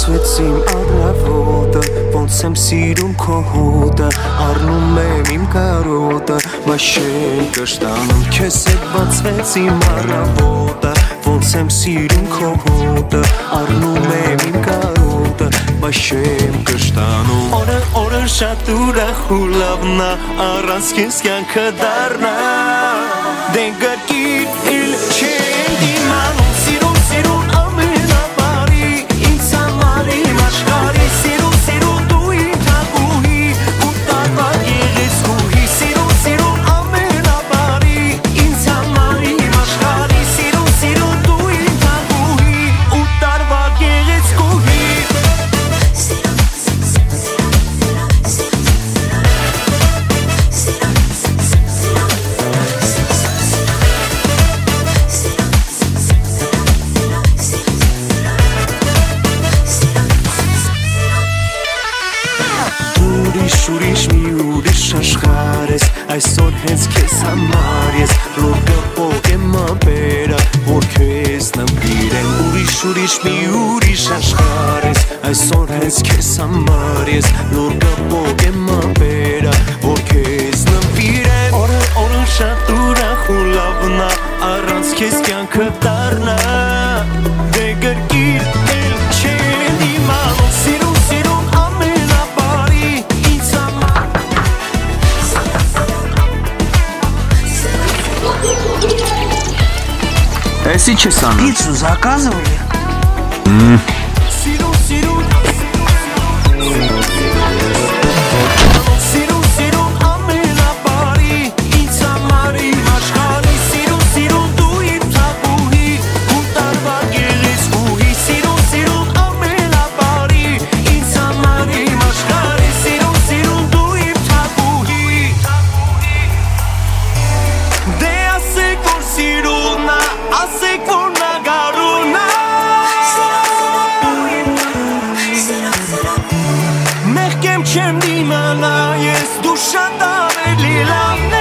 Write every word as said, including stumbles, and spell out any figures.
Բացվեցին առավոտը, ոնց եմ սիրում քո հոտը, առնում եմ իմ կարոտը, բայց չեմ կշտանում քեզ հետ բացվեցին առավոտը, ոնց եմ սիրում քո հոտը, առնում եմ իմ կարոտը, բայց չեմ կշտանում Օրը օրը շատ ուրախ ու լավն է, առանց քեզ կյանքը դառնա Դե գրկիր իլ չեմ դիմանում Սիրուն, սիրուն ամենաբարի Ինձ համար իմ աշխարհի Սիրուն, սիրուն դու իմ թագուհի Ու տարվա գեղեցկուհի Սիրուն, սիրուն ամենաբարի Ինձ համար իմ աշխարհի Սիրուն, սիրուն դու իմ թագուհի Ու տարվա գեղեցկուհի Ուրիշ մի ուրիշ աշխարհ ես Այսօր հենց քեզ համար ես Լուրգը պոգեմ ամպերը Որ քեզ նմբիրեմ Ուրիշ ուրիշ մի ուրիշ աշխարհ ես Այսօր հենց քեզ համար ես Լուրգը պոգեմ ամպերը Որ քեզ նմբիրեմ Օրը օրը շատ ուրախ ու լավն է Առանց քեզ կյանքը դառնա Դե գրկիր էլ չեմ դիմանում Սիրուն, սիրուն ամենաբարի Эси чесана? Пиццу заказывали? Mm. Сиру, сиру, сиру, сиру, ամենաբարի Ինձ համար իմ աշխարհի Սիրուն, սիրուն դու իմ թագուհի Ու տարվա գեղեցկուհի Սիրուն, սիրուն ամենաբարի Ինձ համար իմ աշխարհի Սիրուն, սիրուն դու իմ թագուհի Դե ասեք որ սիրուն է Ասեք որ նա գարուն է Մեղքեմ չեմ դիմանա ես Դու շատ ավելի լավն